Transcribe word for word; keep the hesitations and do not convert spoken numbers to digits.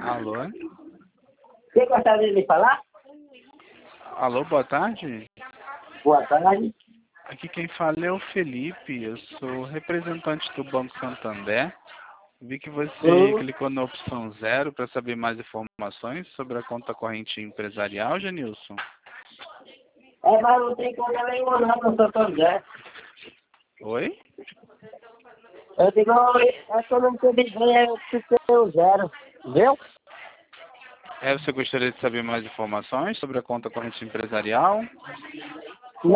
Alô? Você gostaria de falar? Alô, boa tarde. Boa tarde. Aqui quem fala é o Felipe, eu sou representante do Banco Santander. Vi que você Hum. clicou na opção zero para saber mais informações sobre a conta corrente empresarial, Genilson. É, mas não tem conta nenhuma não no Santander. Oi? Eu digo, é que eu não entendi bem, é que tem o zero. Viu? É, você gostaria de saber mais informações sobre a conta corrente empresarial?